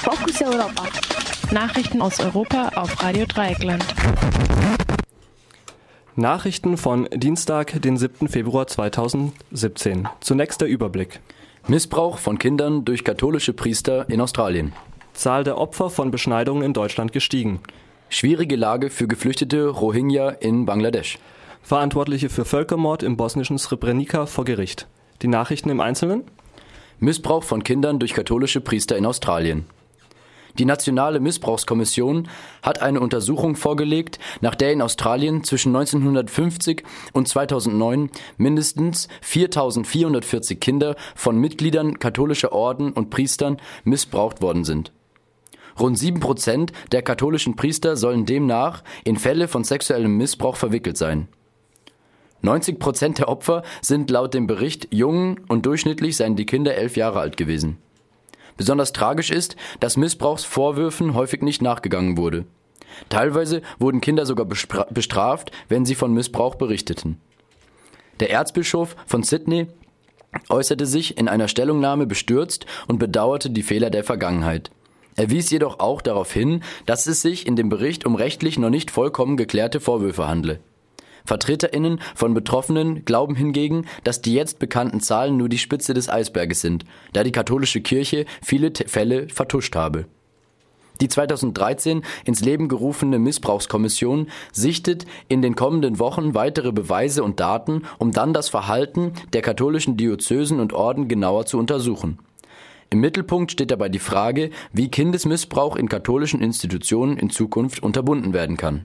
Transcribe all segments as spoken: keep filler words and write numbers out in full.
Fokus Europa. Nachrichten aus Europa auf Radio Dreieckland. Nachrichten von Dienstag, den siebten Februar zweitausendsiebzehn. Zunächst der Überblick. Missbrauch von Kindern durch katholische Priester in Australien. Zahl der Opfer von Beschneidungen in Deutschland gestiegen. Schwierige Lage für geflüchtete Rohingya in Bangladesch. Verantwortliche für Völkermord im bosnischen Srebrenica vor Gericht. Die Nachrichten im Einzelnen? Missbrauch von Kindern durch katholische Priester in Australien. Die Nationale Missbrauchskommission hat eine Untersuchung vorgelegt, nach der in Australien zwischen neunzehnhundertfünfzig und zweitausendneun mindestens viertausendvierhundertvierzig Kinder von Mitgliedern katholischer Orden und Priestern missbraucht worden sind. Rund sieben Prozent der katholischen Priester sollen demnach in Fälle von sexuellem Missbrauch verwickelt sein. neunzig Prozent der Opfer sind laut dem Bericht jung und durchschnittlich seien die Kinder elf Jahre alt gewesen. Besonders tragisch ist, dass Missbrauchsvorwürfen häufig nicht nachgegangen wurde. Teilweise wurden Kinder sogar bestraft, wenn sie von Missbrauch berichteten. Der Erzbischof von Sydney äußerte sich in einer Stellungnahme bestürzt und bedauerte die Fehler der Vergangenheit. Er wies jedoch auch darauf hin, dass es sich in dem Bericht um rechtlich noch nicht vollkommen geklärte Vorwürfe handle. VertreterInnen von Betroffenen glauben hingegen, dass die jetzt bekannten Zahlen nur die Spitze des Eisberges sind, da die katholische Kirche viele T- Fälle vertuscht habe. Die zweitausenddreizehn ins Leben gerufene Missbrauchskommission sichtet in den kommenden Wochen weitere Beweise und Daten, um dann das Verhalten der katholischen Diözesen und Orden genauer zu untersuchen. Im Mittelpunkt steht dabei die Frage, wie Kindesmissbrauch in katholischen Institutionen in Zukunft unterbunden werden kann.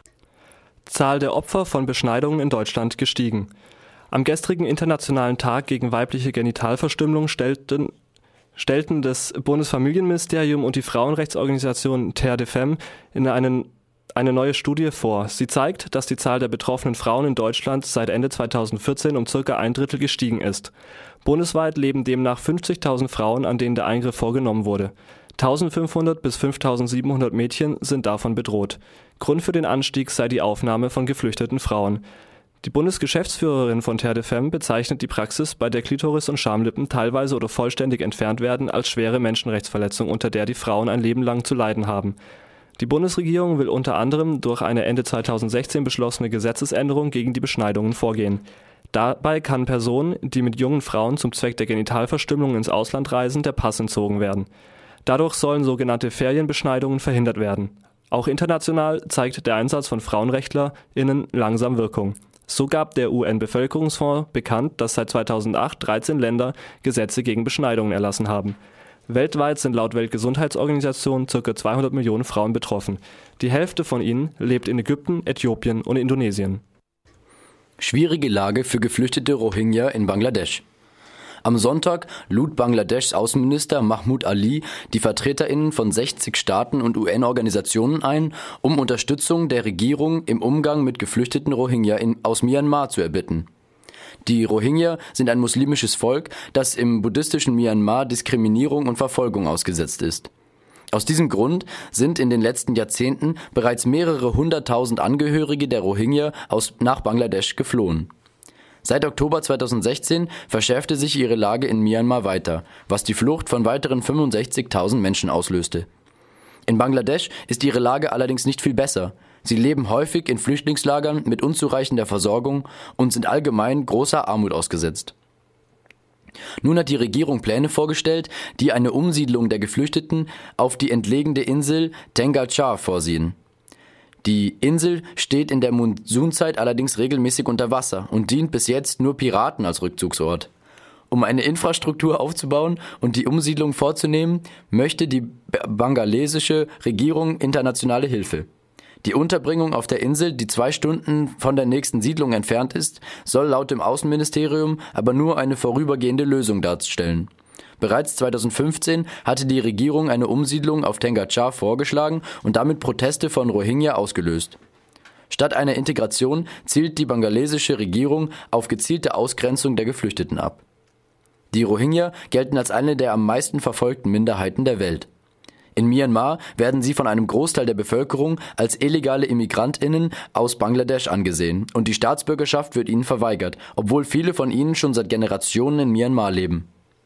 Zahl der Opfer von Beschneidungen in Deutschland gestiegen. Am gestrigen Internationalen Tag gegen weibliche Genitalverstümmelung stellten, stellten das Bundesfamilienministerium und die Frauenrechtsorganisation Terre des Femmes in einen, eine neue Studie vor. Sie zeigt, dass die Zahl der betroffenen Frauen in Deutschland seit Ende zweitausendvierzehn um circa ein Drittel gestiegen ist. Bundesweit leben demnach fünfzigtausend Frauen, an denen der Eingriff vorgenommen wurde. eintausendfünfhundert bis fünftausendsiebenhundert Mädchen sind davon bedroht. Grund für den Anstieg sei die Aufnahme von geflüchteten Frauen. Die Bundesgeschäftsführerin von Terre des Femmes bezeichnet die Praxis, bei der Klitoris und Schamlippen teilweise oder vollständig entfernt werden, als schwere Menschenrechtsverletzung, unter der die Frauen ein Leben lang zu leiden haben. Die Bundesregierung will unter anderem durch eine Ende zweitausendsechzehn beschlossene Gesetzesänderung gegen die Beschneidungen vorgehen. Dabei kann Personen, die mit jungen Frauen zum Zweck der Genitalverstümmelung ins Ausland reisen, der Pass entzogen werden. Dadurch sollen sogenannte Ferienbeschneidungen verhindert werden. Auch international zeigt der Einsatz von FrauenrechtlerInnen langsam Wirkung. So gab der U N-Bevölkerungsfonds bekannt, dass seit zweitausendacht dreizehn Länder Gesetze gegen Beschneidungen erlassen haben. Weltweit sind laut Weltgesundheitsorganisation ca. zweihundert Millionen Frauen betroffen. Die Hälfte von ihnen lebt in Ägypten, Äthiopien und Indonesien. Schwierige Lage für geflüchtete Rohingya in Bangladesch. Am Sonntag lud Bangladeschs Außenminister Mahmoud Ali die VertreterInnen von sechzig Staaten und U N-Organisationen ein, um Unterstützung der Regierung im Umgang mit geflüchteten Rohingya in, aus Myanmar zu erbitten. Die Rohingya sind ein muslimisches Volk, das im buddhistischen Myanmar Diskriminierung und Verfolgung ausgesetzt ist. Aus diesem Grund sind in den letzten Jahrzehnten bereits mehrere hunderttausend Angehörige der Rohingya aus, nach Bangladesch geflohen. Seit Oktober zweitausendsechzehn verschärfte sich ihre Lage in Myanmar weiter, was die Flucht von weiteren fünfundsechzigtausend Menschen auslöste. In Bangladesch ist ihre Lage allerdings nicht viel besser. Sie leben häufig in Flüchtlingslagern mit unzureichender Versorgung und sind allgemein großer Armut ausgesetzt. Nun hat die Regierung Pläne vorgestellt, die eine Umsiedlung der Geflüchteten auf die entlegene Insel Tengah Char vorsehen. Die Insel steht in der Monsunzeit allerdings regelmäßig unter Wasser und dient bis jetzt nur Piraten als Rückzugsort. Um eine Infrastruktur aufzubauen und die Umsiedlung vorzunehmen, möchte die bangalesische Regierung internationale Hilfe. Die Unterbringung auf der Insel, die zwei Stunden von der nächsten Siedlung entfernt ist, soll laut dem Außenministerium aber nur eine vorübergehende Lösung darstellen. Bereits zweitausendfünfzehn hatte die Regierung eine Umsiedlung auf Tengah Char vorgeschlagen und damit Proteste von Rohingya ausgelöst. Statt einer Integration zielt die bangalesische Regierung auf gezielte Ausgrenzung der Geflüchteten ab. Die Rohingya gelten als eine der am meisten verfolgten Minderheiten der Welt. In Myanmar werden sie von einem Großteil der Bevölkerung als illegale ImmigrantInnen aus Bangladesch angesehen und die Staatsbürgerschaft wird ihnen verweigert, obwohl viele von ihnen schon seit Generationen in Myanmar leben.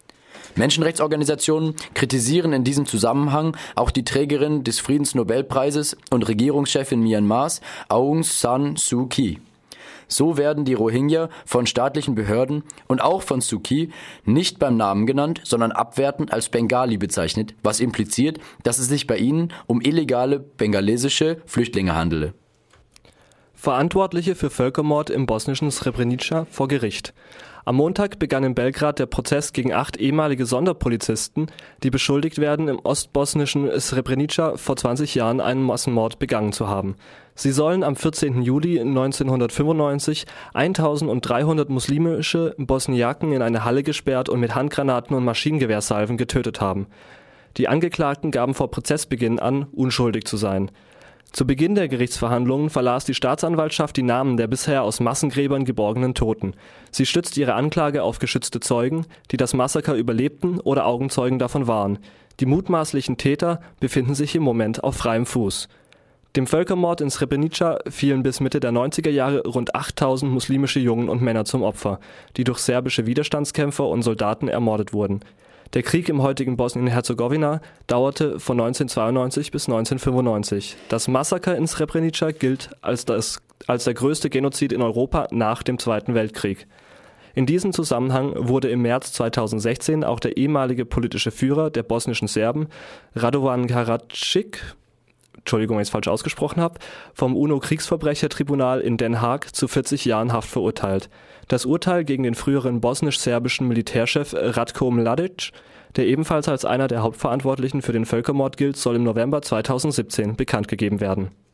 Menschenrechtsorganisationen kritisieren in diesem Zusammenhang auch die Trägerin des Friedensnobelpreises und Regierungschefin Myanmars, Aung San Suu Kyi. So werden die Rohingya von staatlichen Behörden und auch von Suu Kyi nicht beim Namen genannt, sondern abwertend als Bengali bezeichnet, was impliziert, dass es sich bei ihnen um illegale bengalesische Flüchtlinge handele. Verantwortliche für Völkermord im bosnischen Srebrenica vor Gericht. Am Montag begann in Belgrad der Prozess gegen acht ehemalige Sonderpolizisten, die beschuldigt werden, im ostbosnischen Srebrenica vor zwanzig Jahren einen Massenmord begangen zu haben. Sie sollen am vierzehnten Juli neunzehnhundertfünfundneunzig eintausenddreihundert muslimische Bosniaken in eine Halle gesperrt und mit Handgranaten und Maschinengewehrsalven getötet haben. Die Angeklagten gaben vor Prozessbeginn an, unschuldig zu sein. Zu Beginn der Gerichtsverhandlungen verlas die Staatsanwaltschaft die Namen der bisher aus Massengräbern geborgenen Toten. Sie stützt ihre Anklage auf geschützte Zeugen, die das Massaker überlebten oder Augenzeugen davon waren. Die mutmaßlichen Täter befinden sich im Moment auf freiem Fuß. Dem Völkermord in Srebrenica fielen bis Mitte der neunziger Jahre rund achttausend muslimische Jungen und Männer zum Opfer, die durch serbische Widerstandskämpfer und Soldaten ermordet wurden. Der Krieg im heutigen Bosnien-Herzegowina dauerte von neunzehnhundertzweiundneunzig bis neunzehnhundertfünfundneunzig. Das Massaker in Srebrenica gilt als, das, als der größte Genozid in Europa nach dem Zweiten Weltkrieg. In diesem Zusammenhang wurde im März zweitausendsechzehn auch der ehemalige politische Führer der bosnischen Serben, Radovan Karadzic, Entschuldigung, wenn ich es falsch ausgesprochen habe, vom U N O-Kriegsverbrechertribunal in Den Haag zu vierzig Jahren Haft verurteilt. Das Urteil gegen den früheren bosnisch-serbischen Militärchef Ratko Mladic, der ebenfalls als einer der Hauptverantwortlichen für den Völkermord gilt, soll im November zweitausendsiebzehn bekannt gegeben werden.